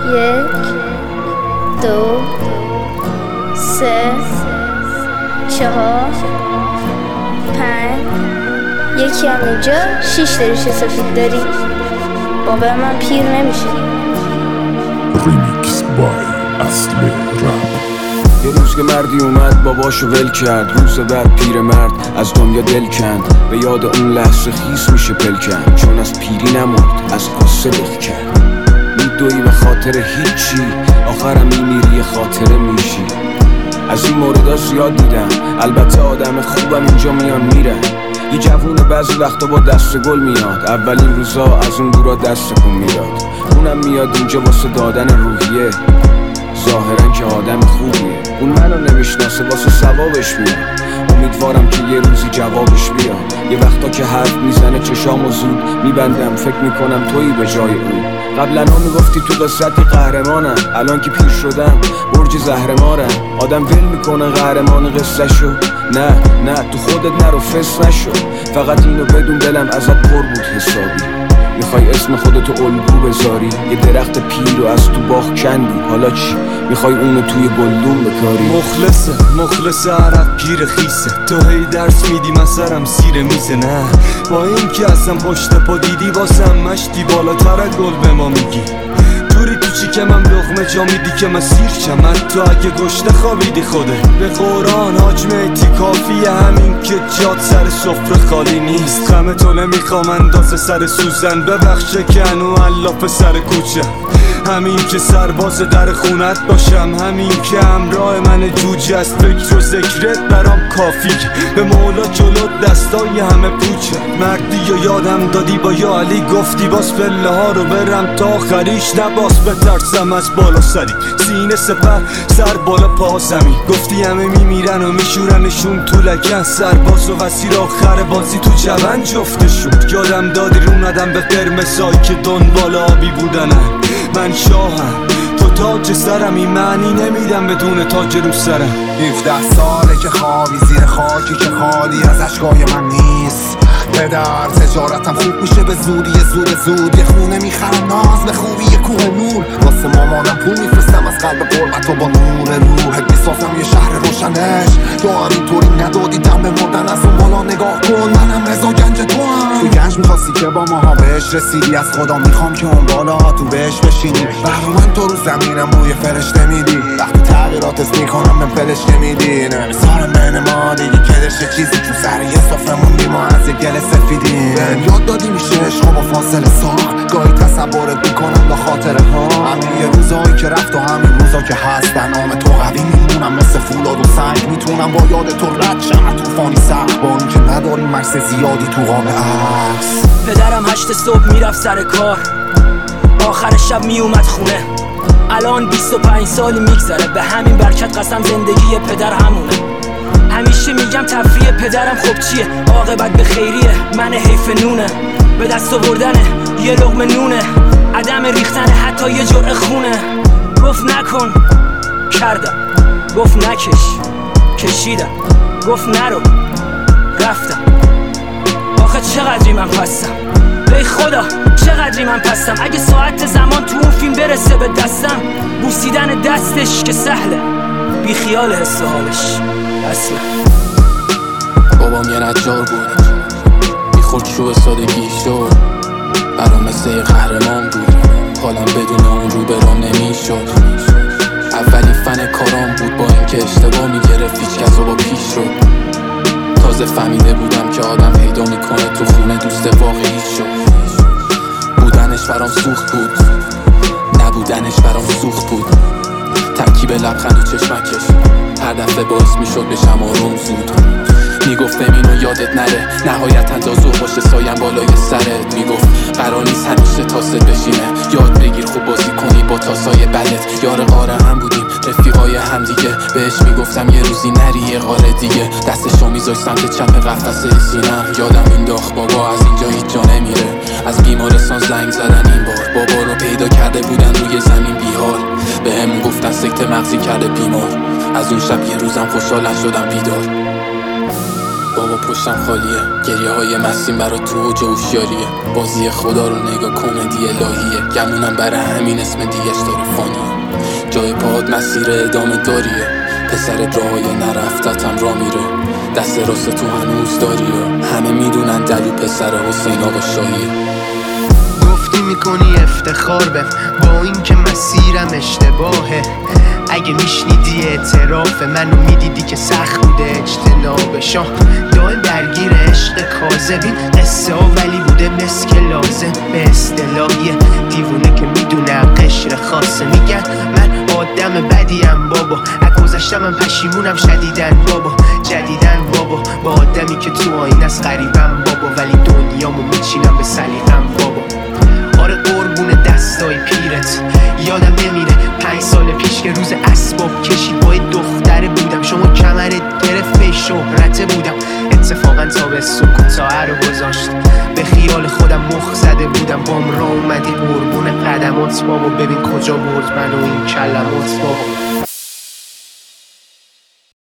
1 2 3 4 5 یکی هم اینجا 6 تا ریش سفید داری. بابا من پیر نمیشه. ریمیکس بای اصل رپ. یه روز که مردی اومد باباشو ول کرد، روز بعد پیرمرد از دنیا دل کند. به یاد اون لحظه خیس میشه پلکن، چون از پیری نمرد از قصه دل کرد. میدوی به خاطر هیچی، آخرم میمیری خاطره میشی. از این موردها زیاد دیدم، البته آدم خوبم اینجا میان میرن. یه جوون بعضی وقتا با دست گل میاد، اولین روزا از اون دورا دست کن میداد. اونم میاد اینجا واسه دادن روحیه، ظاهرا که آدم خوبیه. اون منو نمیشناسه واسه ثوابش میاد، امیدوارم که یه روزی جوابش بیاد. یه وقتا که حرف میزنه چشامو زود میبندم، فکر میکنم تویی به جای اون. قبلا میگفتی تو قصتی قهرمانم، الان که پیر شدم برج زهرمارم. آدم ول میکنه قهرمان قصه شو، نه تو خودت نرو فس نشو. فقط اینو بدون دلم ازت پر بود حسابی. میخوای اسم خودتو الگو بذاری، یه درخت پیر رو از تو باغ کندی، حالا چی؟ میخوای اونو توی گلدون بکاری. مخلصه عرق گیر خیسه، تو هی درس میدی من سرم سیر میزه. نه با این که اصلا پشت پا دیدی واسم مشتی بالاتر گل به ما میگی. توری تو چی که من لقمه جا میدی که من سیر چم، تو اگه گشته خوابیدی خوده. به قرآن حاج مهدی کافیه همین که جات سر سفره خالی نیست. غم تو نمیخوام اندازه سر سوزن، ببخشه که انو علاف سر کوچه. همین که سرباز در خونت باشم، همین که همراه من جوجه است. فکر و ذکرت برام کافی، به مولا جلوت دستای همه پوچه. مردی و یادم دادی با یا علی، گفتی باز پله ها رو برم تا آخریش، نباس بترسم از بالا سری. سینه سپر سر بالا پا زمین، گفتی همه میمیرن و میشورنشون تو لگن. سرباز و وزیر آخر بازی تو جوان جفتشون. یادم دادی رو ندم به قرمزایی که دنبال آبی بودنم. من شاهم تو تاج سرم، این معنی نمیدم بدون تاج رو سرم. 17 ساله که خوابی زیر خاکی که خالی از اشکای من نیست. پدر تجارتم خوب میشه به زودی، زود یه خونه میخرم ناز به خوبی، یه کوه نور واسه مامانم پول میفرستم از قلب قربت و با نور روحت میسازم یه شهر روشنش. تو همینطوری ندادی دم مردن، از اون بالا نگاه کن منم رضا گنج تو هم. تو گنج میخواستی که با ماها بهش رسیدی، از خدا میخوام که اون بالا تو بهش بشینی. من تو رو زمینم روی فرشته میدی، وقتی تغییرات اس میکنم به پلش نمیدی. نمیسارم بین ما دیگه کدش چیزی تو سر یه صفره موندی ما از یه گل سفیدی. یاد دادی میشه عشق با فاصله ساخت، گاهی تصورت میکنم با خاطره ها. همین یه روزایی که رفت و همین روزا که هست، در نام تو قوی میمونم مثل فولاد و سنگ. میتونم با یاد تو رد شم طوفانی سخت، با این که نداریم مرس زیادی تو قاب عکس. پدرم 8 صبح میرفت سر کار، آخر شب میومد خونه. الان 25 سالی میگذره، به همین برکت قسم زندگی پدر همونه. همیشه میگم تفریح پدرم خب چیه، عاقبت به خیریه، من حیف نونه. به دست آوردنه یه لقمه نونه، عدم ریختن حتی یه جرعه خونه. گفت نکن کردم، گفت نکش کشیدم، گفت نرو رفتم. آخه چقدری من پستم، ای خدا چقدری من پستم. اگه ساعت زمان تو اون فیلم برسه به دستم، بوسیدن دستش که سهله، بی خیال حس حالش اصلا. بابام یه نجار بود، میخورد شو سادگی شد، برام مثل یه قهرمان بود. حالم بدون اون رو برام نمیشد. اولین فن کارام بود، با اینکه اشتباه میگرفت هیچ کس رو با پیش رو. تازه فهمیده بودم که آدم پیدا میکنه تو خونه دوست واقعی شد. بودنش برام سوخت بود، نبودنش برام سوخت بود. ترکیب لبخند و چشمکش هر دفعه باعث میشد بشم آروم زود. میگفتم اینو یادت نره، نهایت اندازو باشه سایم بالای سرت. میگفت قرار نیست همیشه تاست بشینه، یاد بگیر خوب بازی کنی با تاسای بدت. یار قاره هم بودیم رفیقای هم دیگه، بهش میگفتم یه روزی نری یه قاره دیگه. دستشو میذاشت سمت چپ قفسه سینم، یادم اینداخت بابا از اینجا هیچ جا نمیره. از بیمارستان زنگ زدن این بار، بابا رو پیدا کرده بودن روی زمین بیحال. به همون گفتن سکته مغزی کرده بیمار. از اون شب یه روزم خوشحال شدم بیدار. بابا پشتم خالیه، گریه های مسیم برا تو و جوشیاریه. بازی خدا رو نگاه کنه دی الهیه، گمونم برای همین اسم دیگش داره فانیه. جای پاد مسیر ادامه داریه، پسر راهای نرفتتم را میره. دست راست تو هنوز داریه، همه میدونن دلو پسر حسین آقا شاهیه. گفتی میکنی افتخار بهم با این که مسیرم اشتباهه. اگه میشنیدی اعتراف منو میدیدی که سخت بوده اجتنابشان. دائم درگیر عشق کاذبین قصه ها ولی بوده مسک لازم. به اصطلاحی دیوونه که میدونه قشر خاصه. میگن من آدم بدیم بابا، از گذشتم من پشیمونم شدیدن بابا. جدیدن بابا با آدمی که تو آینه است غریبم بابا، ولی دنیامو میچینم به سلیقم بابا. آره قربون دستای پیرت یادم نمیره 5 سال پیش که روز اسباب کشید با دختره بودم. شما کمرت گرفت به شهرته بودم. اتفاقا تا به سکوتاه رو گذاشت، به خیال خودم مخ زده بودم. بام را اومدی قربون قدمات بابا، ببین کجا برد منو این کلمات بابا.